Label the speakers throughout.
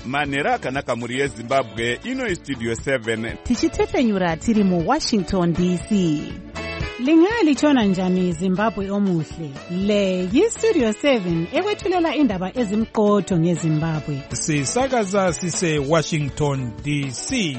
Speaker 1: manhero akanaka mhuri yezimbabwe. Ino Studio 7
Speaker 2: tichitefenyura tiri muWashington DC. Lingalitshona njani Zimbabwe omuhle? Le yiStudio 7 ekwethulela indaba ezimqotho ngeZimbabwe.
Speaker 3: Sisakaza sise Washington DC.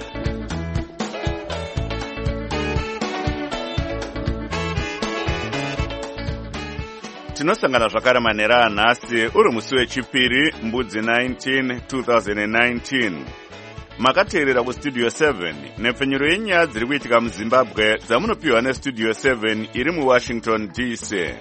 Speaker 1: tinosangana zvakare manhero anhasi uri musi wechipiri mbudzi 19 2019. Makateerera kuStudio 7 nepfenyuro yenyaya dziri kuitika muZimbabwe dzamunopiwa neStudio 7 iri muWashington DC.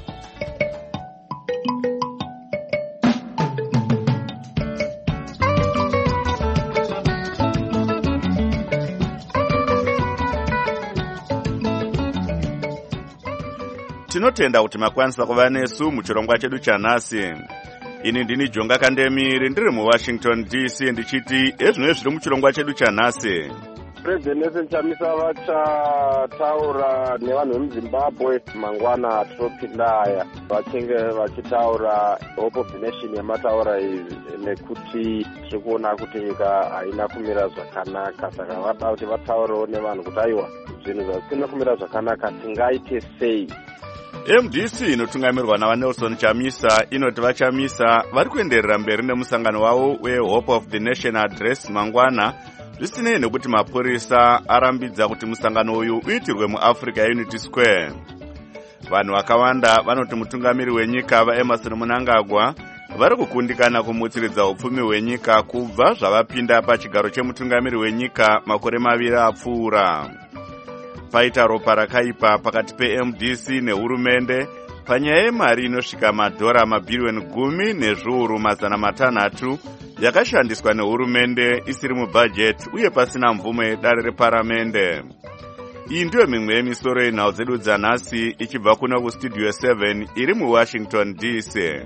Speaker 1: Tinotenda kuti makwanisa kuva nesu muchirongwa chedu chanhasi. Ini ndini Jonga Kandemiri ndiri muWashington DC ndichiti ezvino zviri muchirongwa chedu chanhasi.
Speaker 4: President Nelson Chamisa vachataura nevanhu vemuZimbabwe mangwana tinopinda aya vachinge vachitaura hope of the nation yamataura izvi nekuti tiri kuona kuti nyika haina kumira zvakanaka, saka vada kuti vataurewo nevanhu kuti aiwa zvinhu zvisina kumira zvakanaka tingaite sei.
Speaker 1: MDC inotungamirwa naVanelson Chamisa inoti vaChamisa vari kuenderera mberi nemusangano wavo weHope of the Nation Address mangwana, zvisinei nekuti mapurisa arambidza kuti musangano uyu uitirwe muAfrica Unity Square. Vanhu vakawanda vanoti mutungamiri wenyika vaEmmerson Mnangagwa vari kukundikana kumutsiridza upfumi hwenyika kubva zvavapinda pachigaro chemutungamiri wenyika makore 2 apfuura. Paita ropa rakaipa pakati peMDC nehurumende panyaya yemari inosvika madhora mabhiriyoni 10 nezviuru mazana 600 yakashandiswa nehurumende isiri mubhajeti uye pasina mvumo yedare reparamende. Iyi ndiyo mimwe yemisoro yenhau dzedu dzanhasi ichibva kuno kuStudio 7 iri muWashington DC.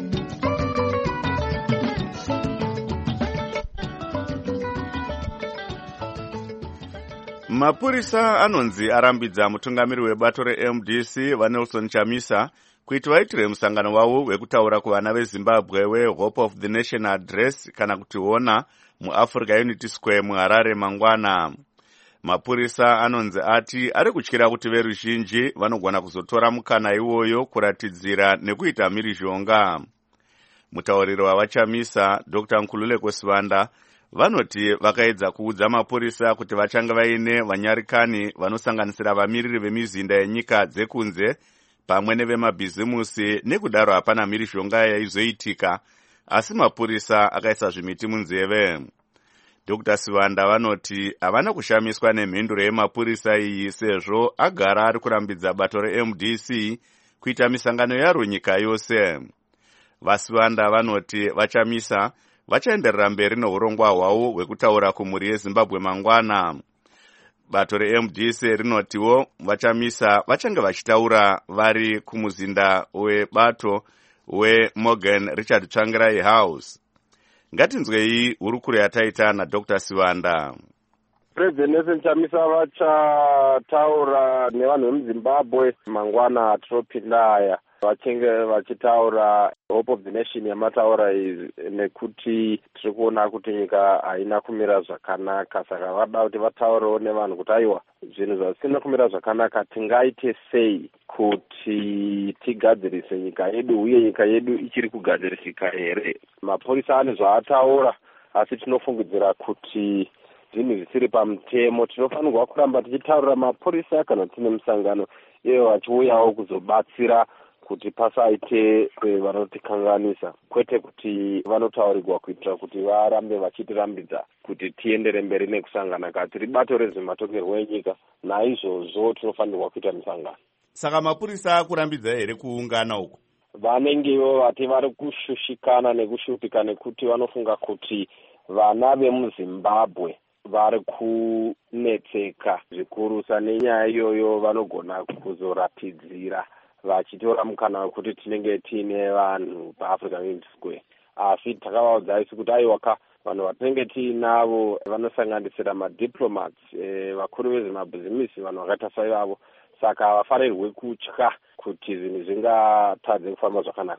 Speaker 1: Mapurisa anonzi arambidza mutungamiri webato reMDC vaNelson Chamisa kuti vaitire musangano wavo wekutaura kuvana veZimbabwe weHope of the Nation Address kana kuti hona muAfrica Unity Square muHarare mangwana. Mapurisa anonzi ati ari kutyira kuti veruzhinji vanogona kuzotora mukana iwoyo kuratidzira nekuita mhirizhonga. Mutauriri wavaChamisa Dr. Nkululeko Sivanda vanoti vakaedza kuudza mapurisa kuti vachange vaine vanyarikani vanosanganisira vamiriri vemizinda yenyika dzekunze pamwe nevemabhizimusi, nekudaro hapana mhirizhonga yaizoitika, asi mapurisa akaisa zvimiti munzeve. Dr. Sivanda vanoti havana kushamiswa nemhinduro yemapurisa iyi sezvo agara ari kurambidza bato reMDC kuita misangano yaro nyika yose. VaSivanda vanoti vaChamisa vachaenderera mberi neurongwa hwavo hwekutaura kumhuri yeZimbabwe mangwana. Bato reMDC rinotiwo vaChamisa vachange vachitaura vari kumuzinda webato weMorgan Richard Tsvangirai House. Ngatinzwei hurukuro yataita naDr. Sivanda.
Speaker 4: President Nelson Chamisa vachataura nevanhu vemuZimbabwe mangwana tinopinda aya vachinge vachitaura Hope of the Nation yamataura izvi nekuti tiri kuona kuti nyika haina kumira zvakanaka, saka vada kuti vataurewo nevanhu kuti aiwa zvinhu zvisina kumira zvakanaka tingaite sei kuti tigadzirise nyika yedu uye nyika yedu ichiri kugadzirisika here. Mapurisa ane zvaataura, asi tinofungidzira kuti zvinhu zvisiri pamutemo. Tinofanirwa kuramba tichitaurira mapurisa kana tine musangano ivo vachiuyawo kuzobatsira kuti pasaite vanotikanganisa, kwete kuti vanotaurirwa kuitira kuti varambe vachitirambidza kuti tiendere mberi nekusangana kati ribato rezvematongerwo enyika. Naizvozvo tinofanirwa kuita misangano.
Speaker 1: Saka mapurisa akurambidza here kuungana uku?
Speaker 4: Vanengewo vati vari kushushikana nekushupika nekuti vanofunga kuti vana vemuZimbabwe vari kunetseka zvikurusa nenyaya iyoyo, vanogona kuzoratidzira vachitora mukana wekuti tinenge tiine vanhu paAfrica Unity Square. Asi takavaudza isu kuti aiwaka vanhu vatinenge tiinavo vanosanganisira madiplomats, vakuru vezvemabhizimisi, vanhu vakaita saivavo, saka havafarirwi kutya kuti zvinhu zvingatadze kufamba zvakanaka.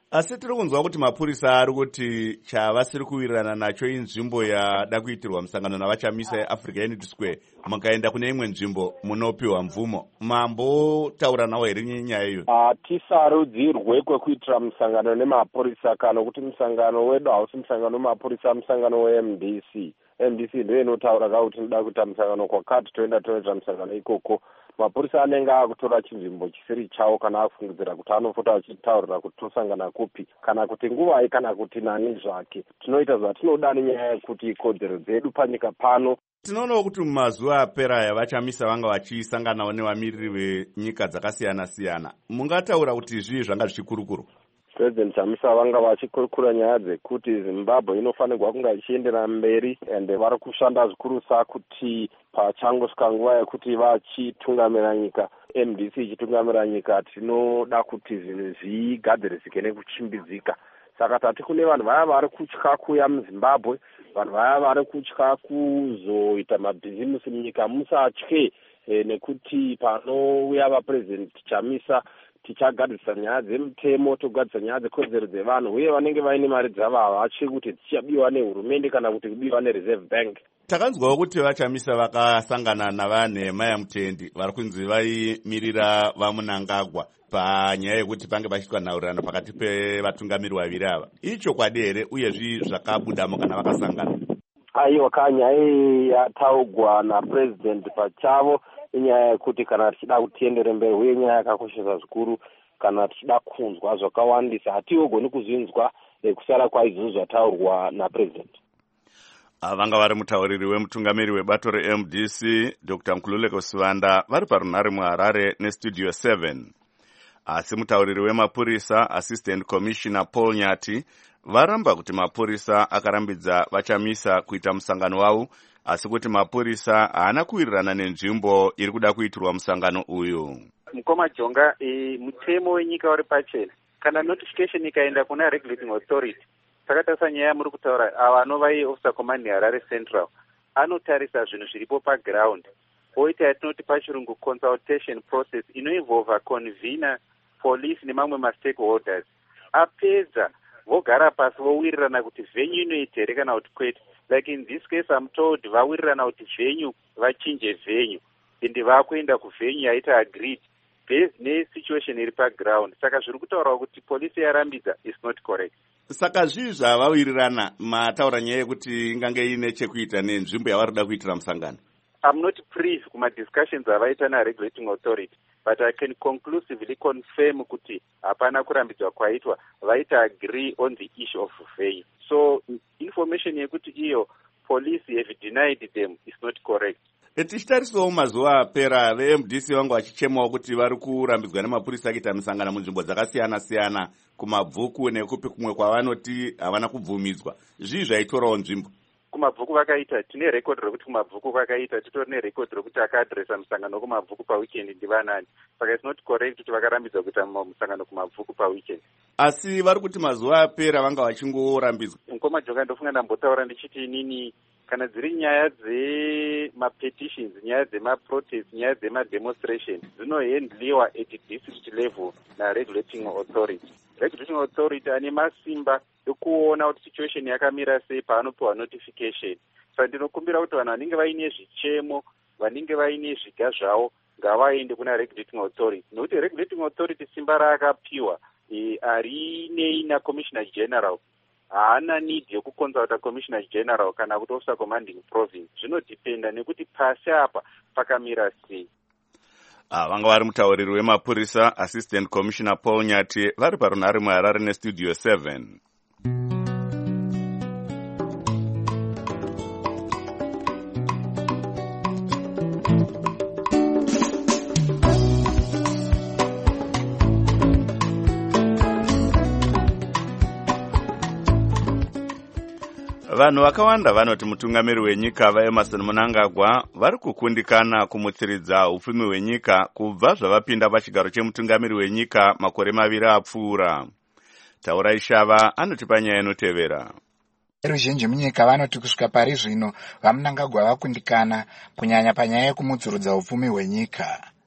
Speaker 1: Asi tiri kunzwa kuti mapurisa ari kuti chavasiri kuwirirana nacho inzvimbo yada kuitirwa musangano navachamisa yeAfrica Unity Square, mukaenda kune imwe nzvimbo munopiwa mvumo. Mambotaura nawo here nyaya iyo?
Speaker 4: Hatisarudzirwe kwekuitira musangano nemapurisa kana kuti musangano wedu hausi musangano wemapurisa, musangano weMDC. MDC ndiyo inotaura kuti tinoda kuita musangano kwakati, toenda toita musangano ikoko. Mapurisa anenge akutora chinzvimbo chisiri chawo kana akufungidzira kuti anofota achitaurira kuti tosangana kupi kana kuti nguvai kana kuti nani zvake. Tinoita zvatinoda nenyaya yekuti kodzero dzedu panyika pano.
Speaker 1: Tinoonawo kuti mumazuva apera vachamisa vanga vachisanganawo nevamiriri venyika dzakasiyana-siyana. Mungataura kuti zvii zvanga zvichikurukuru?
Speaker 4: President Chamisa vanga vachikurukura nyaya dzekuti Zimbabwe inofanirwa kunge ichiendera mberi, ende vari kushanda zvikurusa kuti pachangosvika nguva yekuti vachitungamira nyika, MDC ichitungamira nyika, tinoda kuti zvinhu zvigadzirisike nekuchimbidzika. Saka tati kune vanhu vaya vari kutya kuuya muZimbabwe, vanhu vaya vari kutya kuzoita mabhizimusi munyika, musatye nekuti panouya vaPresident Chamisa tichagadzisa nyaya dzemutemo, togadzisa nyaya dzekodzero dzevanhu, uye vanenge vaine mari dzavo havatyi kuti dzichabiwa nehurumende kana kuti kubiwa neReserve Bank.
Speaker 1: Takanzwawo kuti vachamisa vakasangana navanhema yaMutendi vari kunzi vaimirira vaMunangagwa panyaya yekuti pange pachiitwa nhaurirano pakati pevatungamiri vaviri ava. Ichokwadi here uyezvi zvakabudamo kana vakasangana?
Speaker 4: Aiwa, kanyaya yataugwa naPresident pachavo inyaya yekuti kana tichida kutiendere mberi, uye nyaya yakakoshesa zvikuru kana tichida kunzwa zvakawandisa, hatigoni kuzvinzwa kusara kwaizvozvo zvataurwa naPresident.
Speaker 1: Vanga vari mutauriri wemutungamiri webato reMDC Dr. Nkululeko Sivanda vari parunhare muHarare neStudio 7. Asi mutauriri wemapurisa Assistant Commissioner Paul Nyati varamba kuti mapurisa akarambidza vachamisa kuita musangano wavo, asi kuti mapurisa haana kuwirirana nenzvimbo iri kuda kuitirwa musangano uyu.
Speaker 5: Mukoma Jonga, mutemo wenyika uri pachena. Kana notification ikaenda kuna regulating authority, takatasa nyaya muri kutaura ava anova officer command Harare Central, anotarisa zvinhu zviripo paground. Oita yatinoti pachirungu consultation process inoinvolva convener, police nemamwe ma-stakeholders. Apedza vogara pasi vowirirana kuti venue inoita here kana kuti kwete. Like in this case, I'm told vawirirana kuti venue vachinje venue, ende vakuenda kuvenue yaita agreed based nesituation iri paground. Saka zviri kutaura kuti polisi yarambidza is not correct.
Speaker 1: Saka zvii zvavawirirana mataura nyaya yekuti ingange ine chekuita nenzvimbo yavari kuda kuitira musangano?
Speaker 5: I'm not privy kuma discussions avaita na-regulating authority, but I can conclusively confirm kuti hapana kurambidzwa kwaitwa, vaita agree on the issue of venue. So information yekuti iyo police have denied them is not correct.
Speaker 1: Tichitarisawo mazuva apera veMDC vangu vachichemawo kuti vari kurambidzwa nemapurisa kuita misangano munzvimbo dzakasiyana-siyana, kumabvuku nekupi kumwe kwavanoti havana kubvumidzwa. Zvii zvaitorawo nzvimbo?
Speaker 5: Kumabvuku vakaita, tine record rekuti kumabvuku vakaita, titori nerecord rekuti akaadresa musangano kumabvuku paweekend ndivanani. Saka it's not correct kuti vakarambidza kuita musangano kumabvuku paweekend.
Speaker 1: Asi vari kuti mazuva apera vanga vachingorambidzwa.
Speaker 5: Mukoma Jonga, ndofunga ndambotaura ndichiti inini kana dziri nyaya dzemapetitions, nyaya dzemaprotest, nyaya dzemademonstration dzinohandliwa at district level na-regulating authority. Regulating authority ane masimba ekuona kuti situation yakamira sei paanopiwa notification. Saka ndinokumbira kuti vanhu vanenge vaine zvichemo, vanenge vaine zviga zvavo, ngavaende kuna regulating authority. Nokuti regulating authority simba raakapiwa harinei naCommissioner General. Haana need yekuconsulta Commissioner General kana kuti officer commanding province. Zvinodependa nekuti pasi apa pakamira sei.
Speaker 1: Vanga vari mutauriri wemapurisa Assistant Commissioner Paul Nyati vari parunhare muHarare neStudio 7. Vanhu vakawanda vanoti mutungamiri wenyika vaEmmerson Mnangagwa vari kukundikana kumutsiridza upfumi hwenyika kubva zvavapinda pachigaro chemutungamiri wenyika makore maviri apfuura. Taurai Shava anotipa nyaya inotevera.
Speaker 6: Ruzhinji munyika vanoti kusvika pari zvino vaMnangagwa vakundikana kunyanya panyaya yekumudzurudza upfumi hwenyika.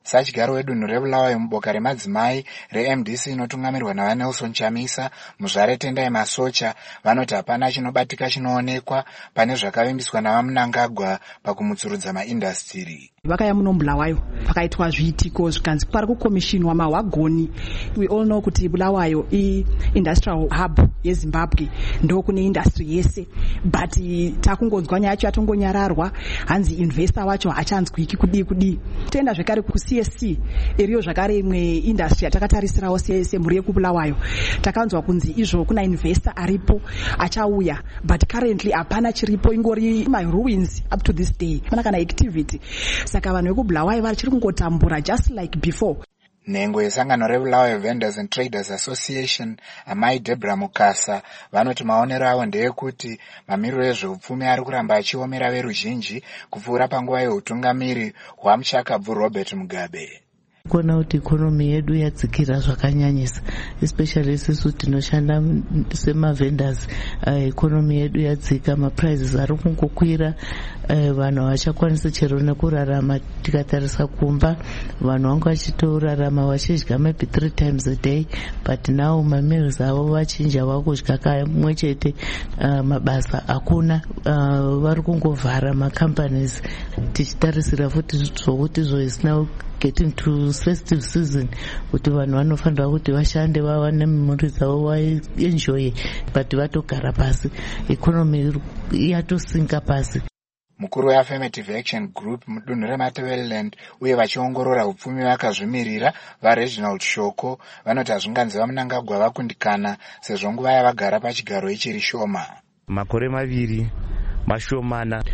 Speaker 6: Sachigaro wedunhu reBulawayo muboka remadzimai reMDC inotungamirwa naVanelson Chamisa, muzvare Tendai Masocha, vanoti hapana chinobatika chinoonekwa pane zvakavimbiswa navaMnangagwa pakumutsurudza maindastiri.
Speaker 7: Vakaya muno Bulawayo pakaitwa zviitiko zvikanzi pari kukomishinwa mahwagoni. We all know kuti Bulawayo industrial hub yeZimbabwe, ndo kune industry yese, but takungonzwa nyaya yacho yatongonyararwa, hanzi investor wacho hachanzwiki kudi. Tenda zvekare ku CSC iriyo zvakare imwe industry yatakatarisirawo semhuri yekuBulawayo, takanzwa kunzi izvo kuna investor aripo achauya, but currently hapana chiripo, ingori my ruins up to this day, pana kana activity. Saka vanhu vekuBulawayo vachiri kungotambura just like before.
Speaker 6: Nhengo yesangano reBulawayo Vendors and Traders Association, amai Deborah Mukasa, vanoti maonero avo ndeyekuti mamiriro ezveupfumi ari kuramba achiomera veruzhinji kupfuura panguva yeutungamiri hwamuchakabvu Robert Mugabe.
Speaker 8: Kuona kuti ikonomi yedu yadzikira zvakanyanyisa, especially isusu tinoshanda semavendors, ikonomi yedu yadzika, maprices ari kungokwira, vanhu havachakwanisi chero nekurarama. Tikatarisa kumba, vanhu vanga vachitorarama vachidya maybe 3 times a day, but now mameals avo vachinja vakudya kamwe chete, mabasa hakuna, vari kungovhara macompanies. Tichitarisira futi zvokuti is now getting to festive season, kuti vanhu vanofanira kuti vashande vawane mhuri dzavo vaenjoy, but vatogara pasi, economy yatosinka pasi.
Speaker 6: Mukuru weAffirmative Action Group mudunhu reMatabeleland uye vachiongorora upfumi vakazvimirira vaReginald Shoko vanoti hazvinganzi vaMnangagwa vakundikana sezvo nguva yavagara pachigaro ichiri shoma.
Speaker 9: Makore maviri mashomana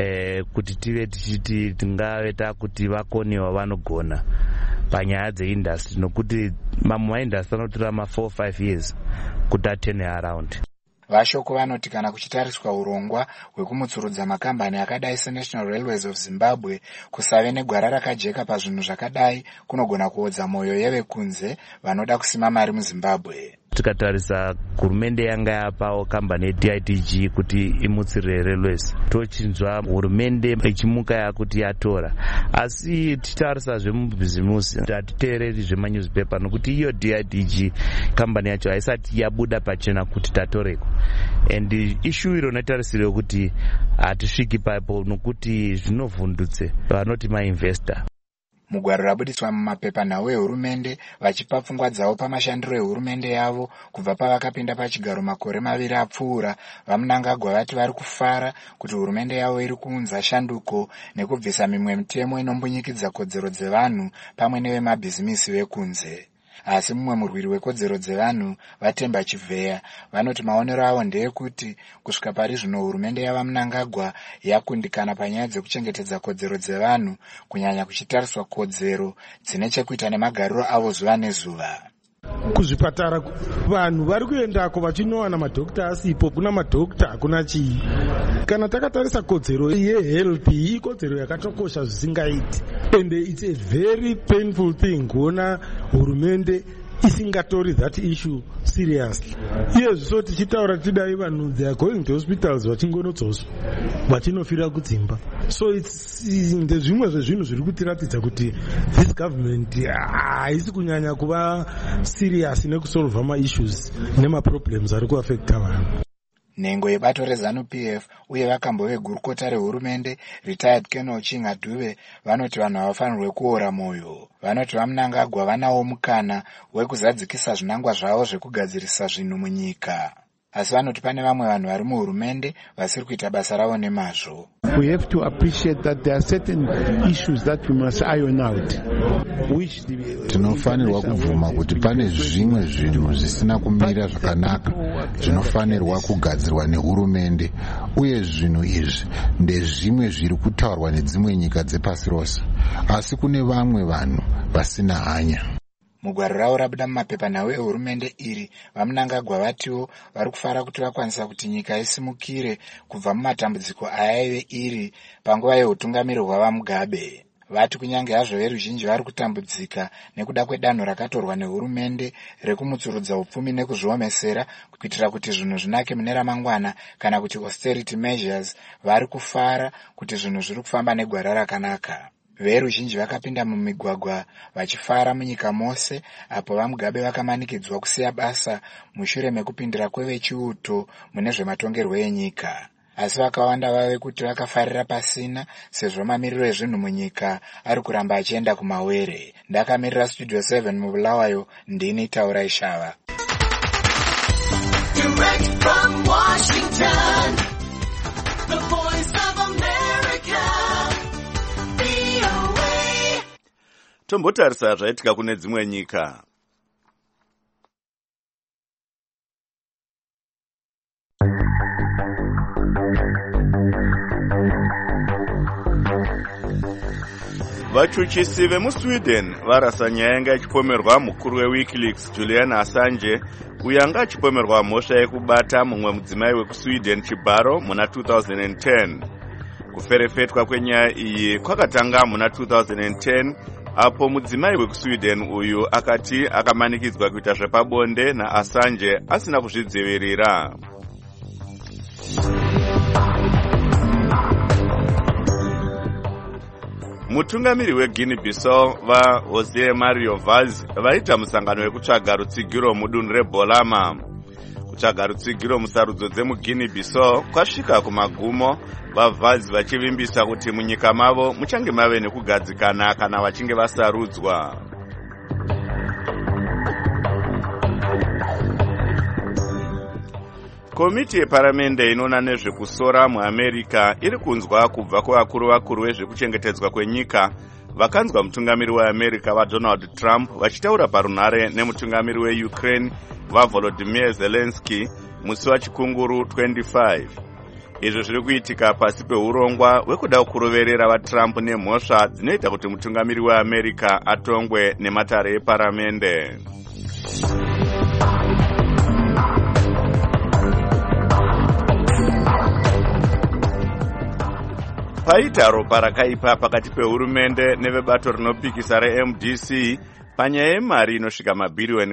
Speaker 9: kuti tive tichiti tingave takuti vakonewa vanogona panyaya dzeindustry, nokuti mamwe maindustry anotora 4-5 years kuti atene around.
Speaker 6: Vashoko vanoti kana kuchitariswa urongwa hwekumutsurudza makambani akadai seNational Railways of Zimbabwe, kusave negwara rakajeka pazvinhu zvakadai kunogona kuodza moyo yevekunze vanoda kusima mari muZimbabwe.
Speaker 9: Tikatarisa hurumende yanga yapawo kambani yeDITG kuti imutsire railways, tochinzwa hurumende ichimuka yakuti yatora, asi tichitarisa zvemubhizimusi hatiteereri zvemanewspaper, nokuti iyo DITG kambani yacho haisati yabuda pachena kuti tatoreko, and issue iro natarisire kuti hatisviki paipo, nokuti zvinovhundutse vanoti mainvestor.
Speaker 6: Mugwaro rabudiswa mumapepanhau ehurumende vachipa pfungwa dzavo pamashandiro ehurumende yavo kubva pavakapinda pachigaro makore maviri apfuura, vaMnangagwa vati vari kufara kuti hurumende yavo iri kuunza shanduko nekubvisa mimwe mitemo inombunyikidzwa kodzero dzevanhu pamwe nevemabhizimisi vekunze. Asi mumwe murwiri wekodzero dzevanhu Vatemba Chivheya vanoti maonero avo ndeyekuti kusvika pari zvino hurumende yavaMnangagwa yakundikana panyaya dzekuchengetedza kodzero dzevanhu, kunyanya kuchitariswa kodzero dzine chekuita nemagariro avo zuva nezuva.
Speaker 3: Kuzvipatara vanhu vari kuendako vachinowana madhokta asipo, kuna madhokta hakuna chii. Kana takatarisa kodzero yeHelp ikodzero yakatokosha zvisingaiti, and it's a very painful thing kuona hurumende isingatori that issue seriously. Iye zviso tichitaura tidai vanhu they are going to hospitals vachingonodzoswa vachinofira kudzimba. So it's ndezvimwe zvezvinhu zviri kutiratidza kuti this government haisi kunyanya kuva serious nekusolva ma-issues nema-problems ari kuaffecta vanhu.
Speaker 6: Nhengo yebato reZANU-PF uye vakambo vegurukota rehurumende retired Colonel Chinga Dube vanoti vanhu havafanirwe kuora moyo. Vanoti vaMnangagwa vanawo mukana wekuzadzikisa zvinangwa zvavo zvekugadzirisa zvinhu munyika. Asi vanoti pane vamwe vanhu vari muhurumende vasiri kuita basa ravo nemazvo.
Speaker 10: We have to appreciate that there are certain issues that we must iron out.
Speaker 11: Tinofanirwa kubvuma kuti pane zvimwe zvinhu zvisina kumira zvakanaka zvinofanirwa kugadzirwa nehurumende, uye zvinhu izvi ndezvimwe zviri kutaurwa nedzimwe nyika dzepasi rose, asi kune vamwe vanhu vasina hanya.
Speaker 6: Mugwaro ravo rabuda mumapepanhau ehurumende iri, vaMnangagwa vatiwo vari kufara kuti vakwanisa kuti nyika isimukire kubva mumatambudziko ayaive iri panguva yeutungamiri hwavaMugabe. Vati kunyange hazvo veruzhinji vari kutambudzika nekuda kwedanho rakatorwa nehurumende rekumutsurudza upfumi nekuzviomesera kuitira kuti zvinhu zvinake mune ramangwana, kana kuti austerity measures, vari kufara kuti zvinhu zviri kufamba negwara rakanaka. veruzhinji vakapinda mumigwagwa vachifara munyika mose, apo vaMugabe vakamanikidzwa kusiya basa mushure mekupindira kwevechiuto mune zvematongerwo enyika. Asi vakawanda vave kuti vakafarira pasina, sezvo mamiriro ezvinhu munyika ari kuramba achienda kumawere. Ndakamirira Studio 7 muBulawayo, ndini Taura Ishava.
Speaker 12: Direct from Washington, the voice of America, VOA.
Speaker 1: Tombotarisa zvaitika kune dzimwe nyika. Vachuchisi vemuSweden varasa nyaya yanga ichipomerwa mukuru weWikileaks Julian Assange, uyo anga achipomerwa mhosva yekubata mumwe mudzimai wekuSweden chibharo muna 2010. Kuferefetwa kwenyaya iyi kwakatanga muna 2010, apo mudzimai wekuSweden uyu akati akamanikidzwa kuita zvepabonde naAssange asina kuzvidzivirira. Mutungamiri weGuinea-Bissau vaJosé Mario Vaz vaita musangano wekutsvaga rutsigiro mudunhu reBolama. Kutsvaga rutsigiro musarudzo dzemuGuinea-Bissau kwasvika kumagumo, vaVaz vachivimbisa kuti munyika mavo muchange mave nekugadzikana kana vachinge vasarudzwa. Komiti yeparamende inoona nezvekusora muAmerica iri kunzwa kubva kuvakuru vezvekuchengetedzwa kwenyika vakanzwa mutungamiri weAmerica vaDonald Trump vachitaura parunhare nemutungamiri weUkraine vaVolodymyr Zelensky musi wachikunguru 25. Izvo zviri kuitika pasi peurongwa hwekuda kuroverera vaTrump nemhosva dzinoita kuti mutungamiri weAmerica atongwe nematare eparamende. Paita ropa rakaipa pakati pehurumende nevebato rinopikisa reMDC panyaya yemari inosvika mabhiriyoni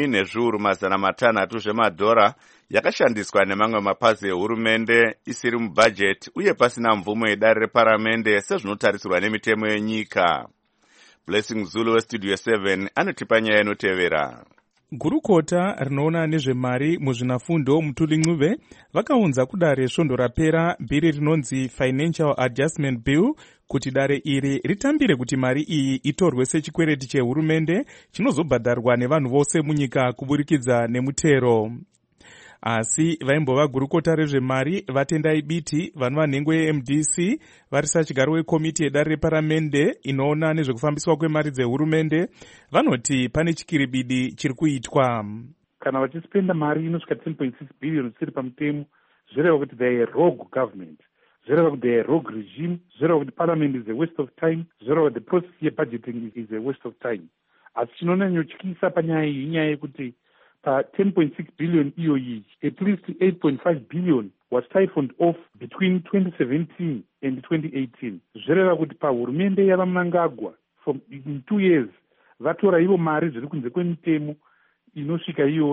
Speaker 1: 10,500 zvemadhora yakashandiswa nemamwe mapazi ehurumende isiri mubhajeti uye pasina mvumo yedare reparamende sezvinotarisirwa nemitemo yenyika. Blessing Zulu weStudio 7 anotipa nyaya inotevera.
Speaker 13: Gurukota rinoona nezvemari muzvinafundo Mutuli Ncube vakaunza kudare svondo rapera bhiri rinonzi Financial Adjustment Bill kuti dare iri ritambire kuti mari iyi itorwe sechikwereti chehurumende chinozobhadharwa nevanhu vose munyika kuburikidza nemutero. Asi vaimbova gurukota rezvemari vatendai biti vanova nhengo yeMDC varisa chigaro wekomiti yedare reparamende inoona nezvekufambiswa kwemari dzehurumende vanoti pane chikiribidi chiri kuitwa.
Speaker 14: Kana vachispenda mari inosvika 10.6 billion zvisiri pamutemo, zvireva kuti they are a rogue government, zvireva kuti they are a rogue regime, zvireva kuti parliament is a waste of time, zvireva kuti the process yebudgeting is a waste of time. Asi chinonyanyotyisa panyaya iyi inyaya yekuti pa 10.6 billion iyoyi, at least 8.5 billion was siphoned off between 2017 and 2018. Zvireva kuti pahurumende yavaMnangagwa from in 2 years vatora ivo mari zviri kunze kwemitemo inosvika iyo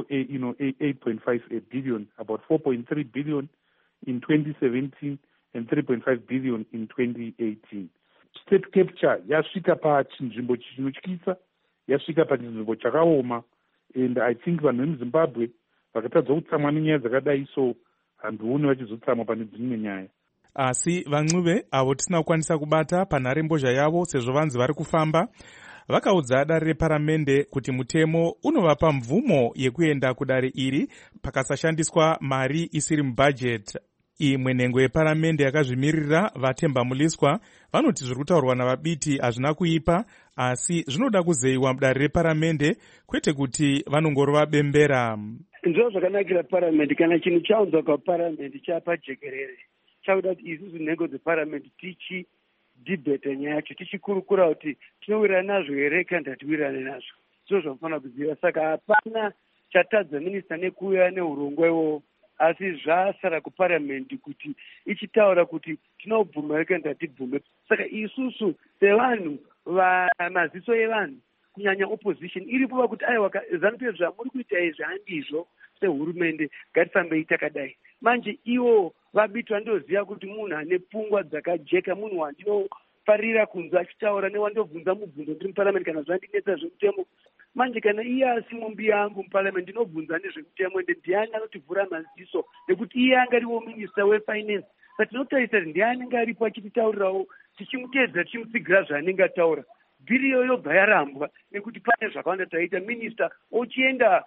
Speaker 14: 8.5 billion, about 4.3 billion in 2017 and 3.5 billion in 2018. State capture yasvika pachinzvimbo chinotyisa, yasvika pachinzvimbo chakaoma. And I think vanhu vemuZimbabwe vakatadza kutsamwa nenyaya dzakadai, so handioni vachizotsamwa pane dzimwe nyaya.
Speaker 13: Asi vaNcube avo tisina kukwanisa kubata panhare mbozha yavo sezvo vanzi vari kufamba vakaudza dare reparamende kuti mutemo unovapa mvumo yekuenda kudare iri pakasashandiswa mari isiri mubhajeti. Imwe nhengo yeparamende yakazvimirira vaTemba Muliswa vanoti zviri kutaurwa navabiti hazvina kuipa, asi zvinoda kuzeyiwa mudare reparamende kwete kuti vanongorova bembera.
Speaker 15: Ndizvo zvakanakira paramende, kana chinhu chaunzwa kwaparamende chapa jekerere chakuda kuti isusu nhengo dzeparamende tichidhibheta nyaya yacho, tichikurukura kuti tinowirirana nazvo here kana kuti hatiwirirane nazvo. Ndizvo zvanofanira kuziva. Saka hapana chatadza minista nekuuya neurongwa iwowo, asi zvasara kuparamende kuti ichitaura kuti tinobvuma here kana kuti hatibvume. Saka isusu sevanhu maziso evanhu kunyanya opposition iripo kuti aiwa ZANU-PF zvamuri kuita izvi handizvo sehurumende, ngatifambei takadai. Manje ivo vabitwa ndoziva kuti munhu ane pfungwa dzakajeka, munhu wandino farira kunzwa achitaura newandobvunza mubvunzo ndiri muparamendi kana zvandinetsa zvemutemo. Manje kana iye asi mumbi yangu muparamendi ndinobvunza nezvemutemo ende ndiani anotivhura maziso nekuti iye angariwo minista wefinance. Saka tinotarisa kuti ndiani anenge aripo achititaurirawo tichimutedza tichimutsigira zvaanenge ataura. Bhiri iyoyo yobva yarambwa nekuti pane zvakawanda taita minista ochienda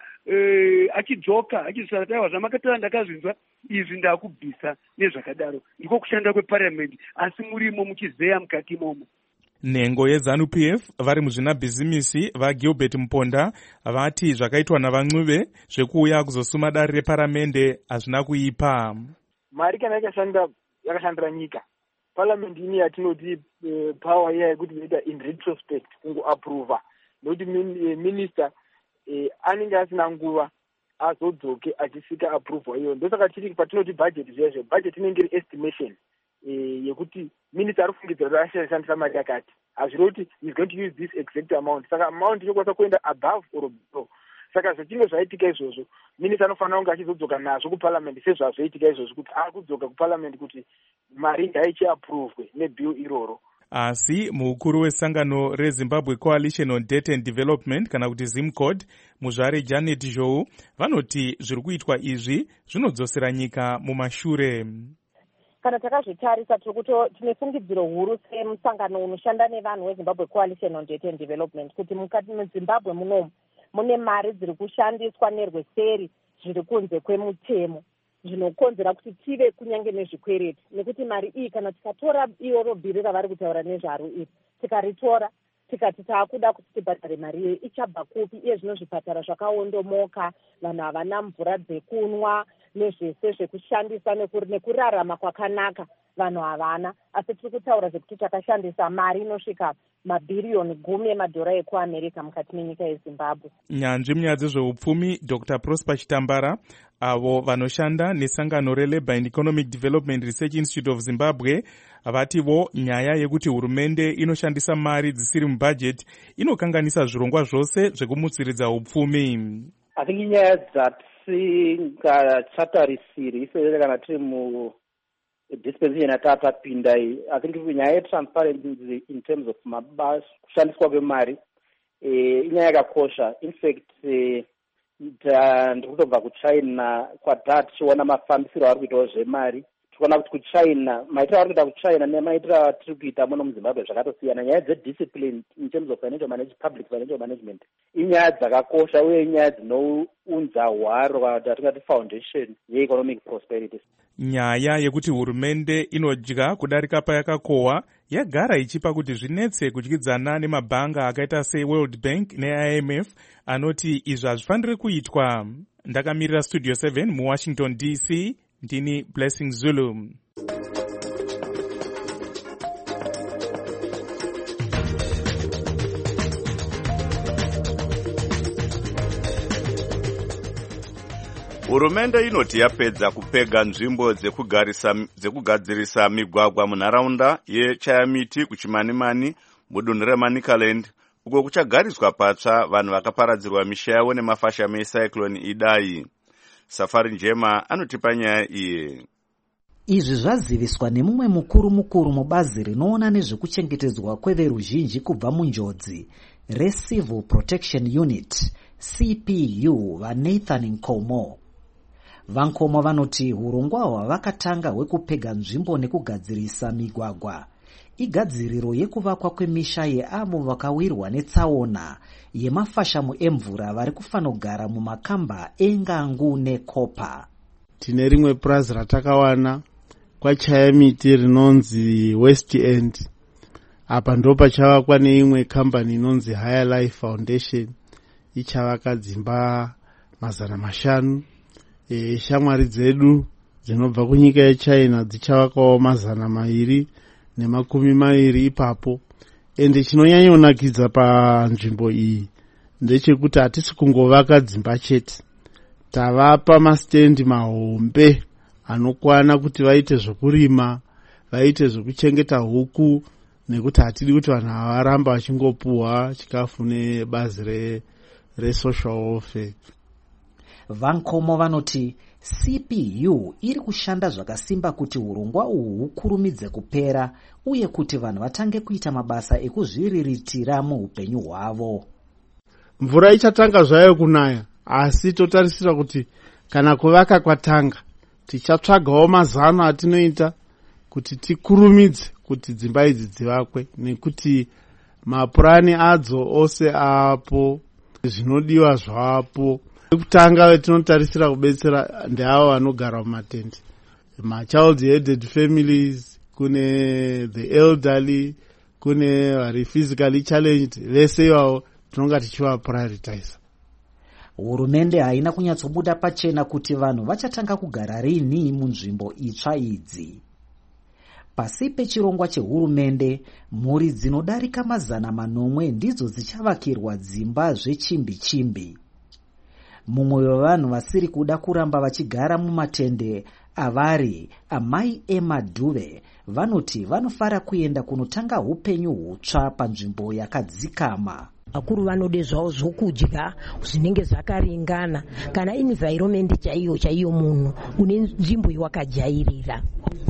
Speaker 15: achidzoka achisataiwa zvamakataura ndakazvinzwa izvi ndakubvisa nezvakadaro. Ndiko kushanda kweparamendi asi murimo muchizeya mukati imomo.
Speaker 13: Nhengo yeZANU-PF vari muzvinabhizimisi vaGilbert Mponda vati zvakaitwa navan'uve zvekuuya kuzosuma dare reparamende hazvina kuipa.
Speaker 16: Mari kana yakashandira nyika, parliamendi ini yatinoti power iya yekuti inoita in retrospect kungoapprova nokuti minister anenge asina nguva azodzoke achisika approval iyo. Ndosaka tiri patinoti budget zvezvo budget inenge iri estimation yekuti minister ari kufungidzira kuti ashandisa mari yakati, hazviri kuti is going to use this exact amount. Saka amount inokwanisa kuenda above or below. Saka zvichinge zvaitika izvozvo minista anofanira kunge achizodzoka nazvo kuparliament sezvazvoitika izvozvo kuti ari kudzoka kuparliament kuti mari ngaichiapuruvwe nebhill iroro.
Speaker 13: Asi mukuru wesangano reZimbabwe Coalition on Debt and Development kana kuti ZIMCOD muzvare Janet Zhou vanoti zviri kuitwa izvi zvinodzosera nyika mumashure.
Speaker 17: Kana takazvitarisa tine fungidziro huru semusangano unoshanda nevanhu weZimbabwe Coalition on Debt and Development kuti mukati meZimbabwe munomu mune mari dziri kushandiswa nerweseri zviri kunze kwemutemo zvinokonzera kuti tive kunyange nezvikwereti, nekuti mari iyi kana tikatora iroro bhiri ravari kutaura nezvaro iri tikaritora tikati taakuda kuti tibhadhare mari iyi ichabva kupi? Iye zvino zvipatara zvakaondomoka, vanhu havana mvura dzekunwa nezvese zvekushandisa nekurarama kwakanaka vanhu havana. Asi tiri kutaura zvekuti takashandisa mari inosvika mabhiriyoni 10 emadhora ekuamerica mukati menyika yeZimbabwe.
Speaker 13: Nyanzvi munyaya dzezveupfumi Dr. Prosper Chitambara avo vanoshanda nesangano reLabour and Economic Development Research Institute of Zimbabwe vativo nyaya yekuti hurumende inoshandisa mari dzisiri mubudget inokanganisa zvirongwa zvose zvekumutsiridza upfumi.
Speaker 18: I think inyaya dzatisingachatarisiri isere kana tiri dispensation yatatapinda iyi. I think nyaya yetransparency in terms of kushandiswa kwemari inyaya yakakosha. In fact ndikutobva kuchina kwata tichiona mafambisiro ari kuitawo zvemari. Tikuona kuti kuchina maitiro ari kuita kuchina nemaitiro atiri kuita muno muZimbabwe zvakatosiyana. Nyaya dzediscipline in terms of public financial management inyaya dzakakosha uye inyaya dzinounza hwaro kana tingati foundation yeeconomic prosperity.
Speaker 13: Nyaya yekuti hurumende inodya kudarika payakakohwa yagara ichipa kuti zvinetse kudyidzana nemabhanga akaita seWorld Bank neIMF anoti izvi hazvifaniri kuitwa. Ndakamirira Studio 7 muWashington DC, ndini Blessing Zulu.
Speaker 1: Hurumende inoti yapedza kupega nzvimbo dzekugadzirisa migwagwa munharaunda yeChayamiti kuChimanimani mudunhu reManicaland uko kuchagariswa patsva vanhu vakaparadzirwa misha yavo nemafashami ecyclone Idai. Safari Njema anotipa nyaya iyi.
Speaker 19: Izvi zvaziviswa nemumwe mukuru mubazi rinoona nezvekuchengetedzwa kweveruzhinji kubva munjodzi reCivil Protection Unit CPU vaNathan Nkomo. Vankomo vanoti hurongwa hwavakatanga hwekupega nzvimbo nekugadzirisa migwagwa igadziriro yekuvakwa kwemisha yeavo vakawirwa netsaona yemafashamu emvura vari kufanogara mumakamba engangu nekopa.
Speaker 20: Tine rimwe purazi ratakawana kwaChayamiti rinonzi West End. Apa ndo pachavakwa neimwe kambani inonzi Higher Life Foundation ichavaka dzimba 500. Shamwari dzedu dzinobva kunyika yeChina dzichavakawo 220 ipapo. Ende chinonyanyonakidza panzvimbo iyi ndechekuti hatisi kungovaka dzimba chete, tavapa mastendi mahombe anokwana kuti vaite zvokurima, vaite zvokuchengeta huku, nekuti hatidi kuti vanhu varamba vachingopuhwa chikafu nebazi resocial welfare.
Speaker 19: Vankomo vanoti CPU iri kushanda zvakasimba kuti urongwa uhu hukurumidze kupera uye kuti vanhu vatange kuita mabasa ekuzviriritira muupenyu hwavo.
Speaker 20: Mvura ichatanga zvayo kunaya, asi totarisira kuti kana kuvaka kwatanga tichatsvagawo mazano atinoita kuti tikurumidze kuti dzimba idzi dzivakwe, nekuti mapurani adzo ose apo, zvinodiwa zvapo. Kutanga vetinotarisira kubetsera ndeavo vanogara mumatende, child headed families, kune the elderly, kune vari physically challenged, vese ivavo tinonga tichiva prioritize.
Speaker 19: Hurumende haina kunyatsobuda pachena kuti vanhu vachatanga kugara rini munzvimbo itsva idzi. Pasi pechirongwa chehurumende, mhuri dzinodarika 400 ndidzo dzichavakirwa dzimba zvechimbi-chimbi. Mumwe wevanhu vasiri kuda kuramba vachigara mumatende avari amai Emma Dube vanoti vanofara kuenda kunotanga upenyu hutsva panzvimbo yakadzikama.
Speaker 21: Akuru vanode zvavo zvokudya zvinenge zvakaringana, kana environment chaiyo munhu une nzvimbo yawakajairira.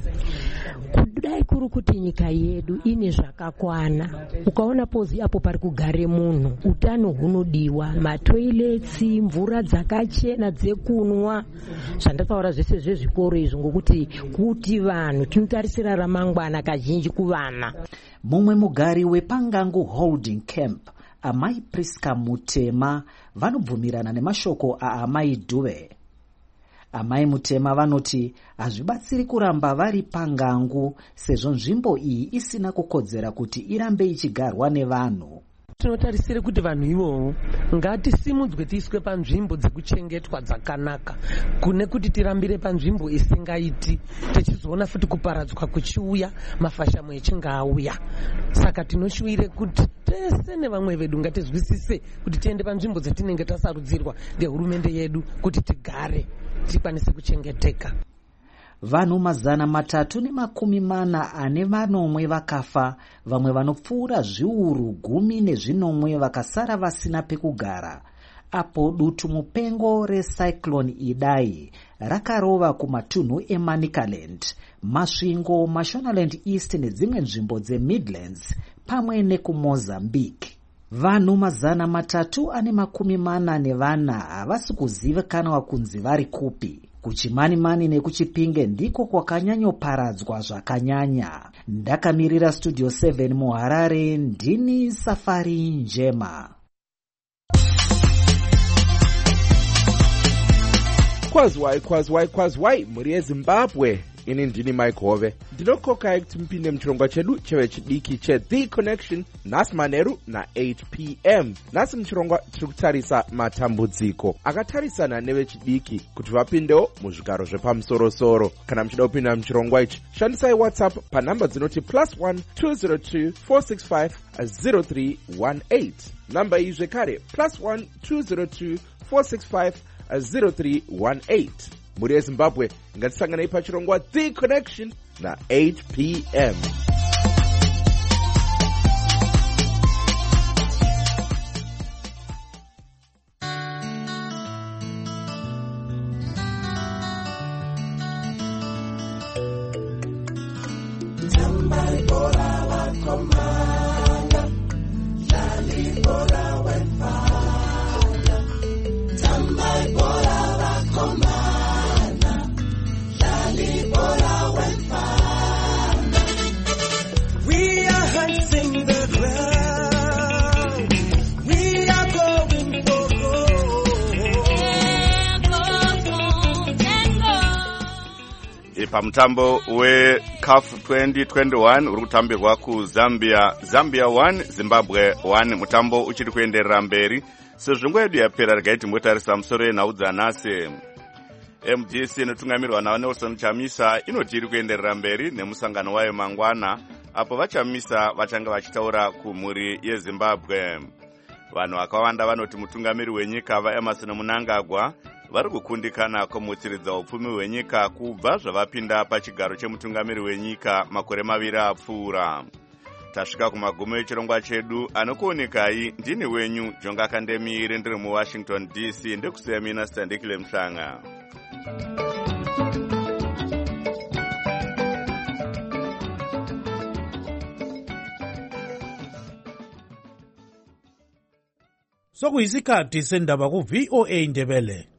Speaker 21: Kudai kuri kuti nyika yedu ine zvakakwana, ukaona pozi apo pari kugare munhu, utano hunodiwa, matoiletsi, mvura dzakachena dzekunwa, zvandataura zvese zvezvikoro izvo, ngokuti kuti vanhu tinotarisira ramangwana kazhinji kuvana.
Speaker 19: Mumwe mugari wePangangu Holding Camp, amai Priska Mutema, vanobvumirana nemashoko aamai Dube. Amai Mutema vanoti hazvibatsiri kuramba vari Pangangu sezvo nzvimbo iyi isina kukodzera kuti irambe ichigarwa nevanhu.
Speaker 22: Tinotarisira kuti vanhu ivovo ngatisimudzwe tiiswe panzvimbo dzekuchengetwa dzakanaka, kune kuti tirambire panzvimbo isingaiti tichizoona futi kuparadzwa kuchiuya, mafashamo echinge auya. Saka tinoshuvire kuti tese nevamwe vedu ngatizwisise kuti tiende panzvimbo dzatinenge tasarudzirwa ngehurumende yedu kuti tigare tikwanise kuchengeteka.
Speaker 19: Vanhu 340 vakafa, vamwe vanopfuura zviuru 10 vakasara vasina pekugara, apo dutu mupengo recyclone Idai rakarova kumatunhu eManicaland, Masvingo, Mashonaland East nedzimwe nzvimbo dzeMidlands pamwe nekuMozambique. Vanhu 344 havasi kuzivikanwa kunzi vari kupi. Kuchimanimani nekuchipinge ndiko kwakanyanyoparadzwa zvakanyanya. Ndakamirira Studio 7 muHarare, ndini Safari Njema.
Speaker 23: Kwazwai muri yeZimbabwe. Ini ndini Mike Hove. Ndinokokai kuti mpinde muchirongwa chedu chevechidiki cheThe Connection nhasi manheru na8 p.m. Nhasi muchirongwa tiri kutarisa matambudziko akatarisana nevechidiki kuti vapindewo muzvigaro zvepamusorosoro. Kana muchida kupinda muchirongwa ichi, shandisai WhatsApp panhamba dzinoti +1 202 465 0318. Namba iyi zvekare +1 202 465 0318. Muri yeZimbabwe, ngatisanganei pachirongwa The Connection na8 p.m.
Speaker 1: Pamutambo weCAF 2021 uri kutambirwa kuZambia. Zambia 1 Zimbabwe 1. Mutambo uchiri kuenderera mberi sezvo nguva yedu yapera. Regai timbotarisa musoro yenhau dzanhasi. MDC inotungamirwa naNelson Chamisa inoti iri kuenderera mberi nemusangano wayo mangwana, apo vachamisa vachanga vachitaura kumhuri yeZimbabwe. Vanhu vakawanda vanoti mutungamiri wenyika vaEmmerson Mnangagwa vari kukundikana kumutsiridza upfumi hwenyika kubva zvavapinda pachigaro chemutungamiri wenyika makore 2 apfuura. Tasvika kumagumo echirongwa chedu. Anokuonekai ndini wenyu Jonga Kandemi, ndiri muWashington DC. Ndekusiya mina Standikile Mhlanga.
Speaker 2: sokuyisikhathi sendaba ku-VOA Ndebele.